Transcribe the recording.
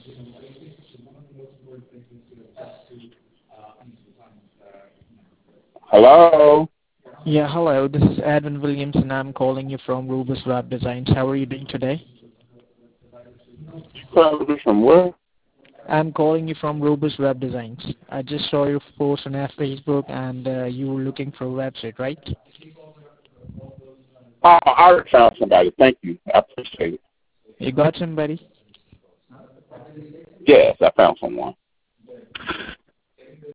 Hello? Yeah, hello. This is Edwin Williams, and I'm calling you from Rubus Web Designs. How are you doing today? Probably from where? I'm calling you from Rubus Web Designs. I just saw your post on our Facebook, and you were looking for a website, right? Oh, I already found somebody. Thank you. I appreciate it. You got somebody? Yes, I found someone.